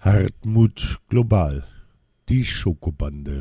Hartmut Global, die Schokobande.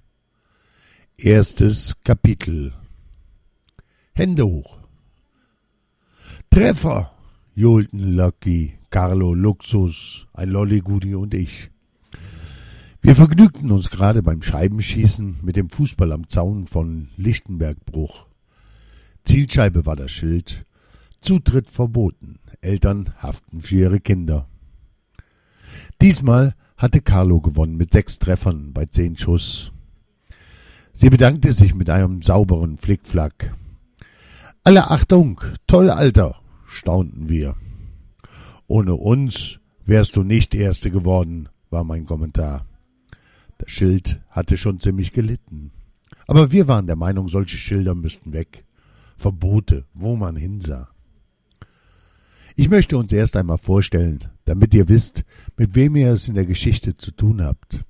Erstes Kapitel. Hände hoch. Treffer, johlten Lucky, Carlo, Luxus, ein Lolligudi und ich. Wir vergnügten uns gerade beim Scheibenschießen mit dem Fußball am Zaun von Lichtenbergbruch. Zielscheibe war das Schild. Zutritt verboten. Eltern haften für ihre Kinder. Diesmal hatte Carlo gewonnen mit 6 Treffern bei 10 Schuss. Sie bedankte sich mit einem sauberen Flickflack. Alle Achtung, toll, Alter, staunten wir. Ohne uns wärst du nicht Erste geworden, war mein Kommentar. Das Schild hatte schon ziemlich gelitten. Aber wir waren der Meinung, solche Schilder müssten weg. Verbote, wo man hinsah. Ich möchte uns erst einmal vorstellen, damit ihr wisst, mit wem ihr es in der Geschichte zu tun habt.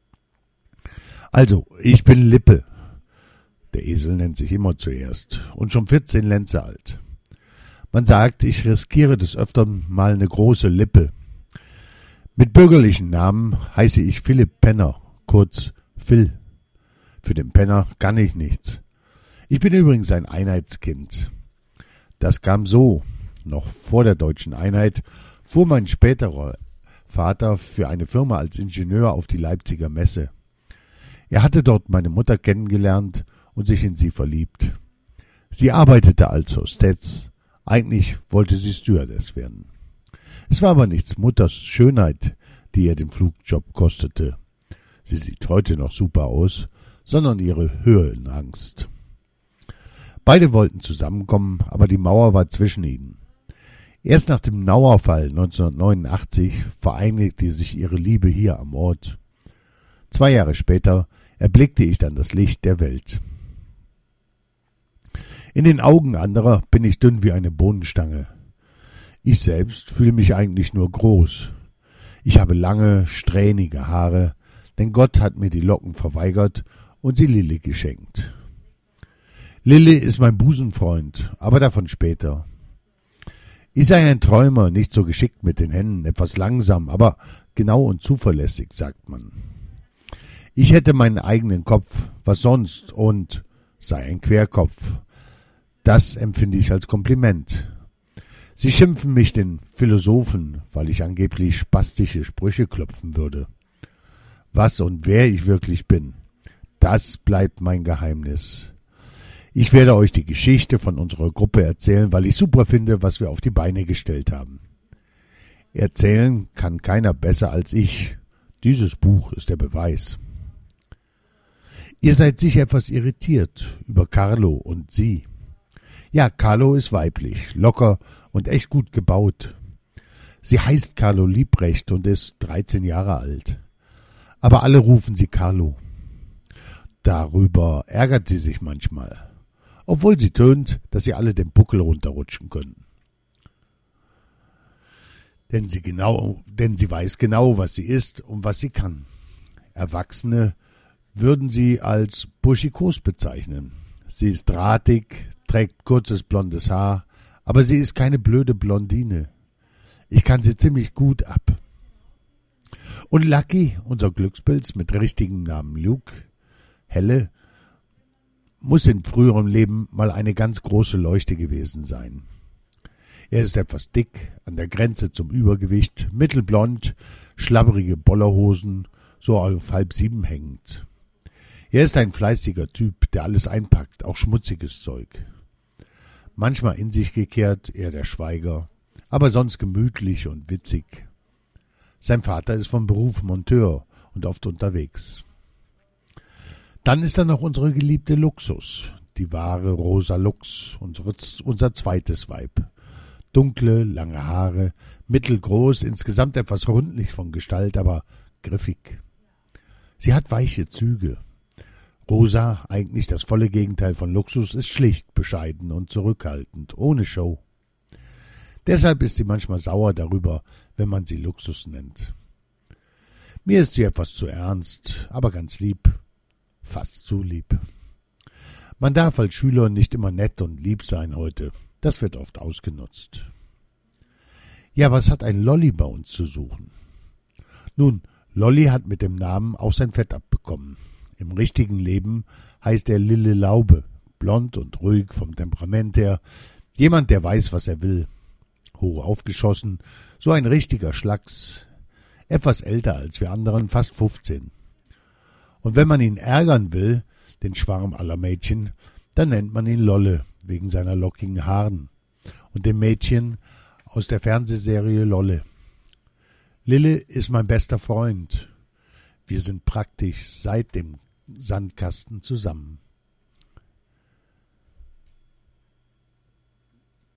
Also, ich bin Lippe. Der Esel nennt sich immer zuerst und schon 14 Lenze alt. Man sagt, ich riskiere des Öfteren mal eine große Lippe. Mit bürgerlichen Namen heiße ich Philipp Penner, kurz Phil. Für den Penner kann ich nichts. Ich bin übrigens ein Einheitskind. Das kam so. Noch vor der deutschen Einheit fuhr mein späterer Vater für eine Firma als Ingenieur auf die Leipziger Messe. Er hatte dort meine Mutter kennengelernt und sich in sie verliebt. Sie arbeitete als Hostess. Eigentlich wollte sie Stewardess werden. Es war aber nichts Mutters Schönheit, die ihr den Flugjob kostete. Sie sieht heute noch super aus, sondern ihre Höhenangst. Beide wollten zusammenkommen, aber die Mauer war zwischen ihnen. Erst nach dem Mauerfall 1989 vereinigte sich ihre Liebe hier am Ort. 2 Jahre später erblickte ich dann das Licht der Welt. In den Augen anderer bin ich dünn wie eine Bohnenstange. Ich selbst fühle mich eigentlich nur groß. Ich habe lange, strähnige Haare, denn Gott hat mir die Locken verweigert und sie Lilli geschenkt. Lilli ist mein Busenfreund, aber davon später. Ich sei ein Träumer, nicht so geschickt mit den Händen, etwas langsam, aber genau und zuverlässig, sagt man. Ich hätte meinen eigenen Kopf, was sonst, und sei ein Querkopf. Das empfinde ich als Kompliment. Sie schimpfen mich den Philosophen, weil ich angeblich spastische Sprüche klopfen würde. Was und wer ich wirklich bin, das bleibt mein Geheimnis. Ich werde euch die Geschichte von unserer Gruppe erzählen, weil ich super finde, was wir auf die Beine gestellt haben. Erzählen kann keiner besser als ich. Dieses Buch ist der Beweis. Ihr seid sicher etwas irritiert über Carlo und sie. Ja, Carlo ist weiblich, locker und echt gut gebaut. Sie heißt Carlo Liebrecht und ist 13 Jahre alt. Aber alle rufen sie Carlo. Darüber ärgert sie sich manchmal, obwohl sie tönt, dass sie alle den Buckel runterrutschen können. Denn sie weiß genau, was sie ist und was sie kann. Erwachsene würden sie als burschikos bezeichnen. Sie ist drahtig, trägt kurzes blondes Haar, aber sie ist keine blöde Blondine. Ich kann sie ziemlich gut ab. Und Lucky, unser Glückspilz mit richtigem Namen Luke, Helle, muss in früherem Leben mal eine ganz große Leuchte gewesen sein. Er ist etwas dick, an der Grenze zum Übergewicht, mittelblond, schlabberige Bollerhosen, so auf 6:30 hängend. Er ist ein fleißiger Typ, der alles einpackt, auch schmutziges Zeug. Manchmal in sich gekehrt, eher der Schweiger, aber sonst gemütlich und witzig. Sein Vater ist vom Beruf Monteur und oft unterwegs. Dann ist da noch unsere geliebte Luxus, die wahre Rosa Lux, unser zweites Weib. Dunkle, lange Haare, mittelgroß, insgesamt etwas rundlich von Gestalt, aber griffig. Sie hat weiche Züge. Rosa, eigentlich das volle Gegenteil von Luxus, ist schlicht, bescheiden und zurückhaltend, ohne Show. Deshalb ist sie manchmal sauer darüber, wenn man sie Luxus nennt. Mir ist sie etwas zu ernst, aber ganz lieb. Fast zu lieb. Man darf als Schüler nicht immer nett und lieb sein heute. Das wird oft ausgenutzt. Ja, was hat ein Lolli bei uns zu suchen? Nun, Lolli hat mit dem Namen auch sein Fett abbekommen. Im richtigen Leben heißt er Lille Laube, blond und ruhig vom Temperament her, jemand, der weiß, was er will. Hoch aufgeschossen, so ein richtiger Schlacks, etwas älter als wir anderen, fast 15. Und wenn man ihn ärgern will, den Schwarm aller Mädchen, dann nennt man ihn Lolle, wegen seiner lockigen Haaren und dem Mädchen aus der Fernsehserie Lolle. Lille ist mein bester Freund. Wir sind praktisch seit dem Sandkasten zusammen.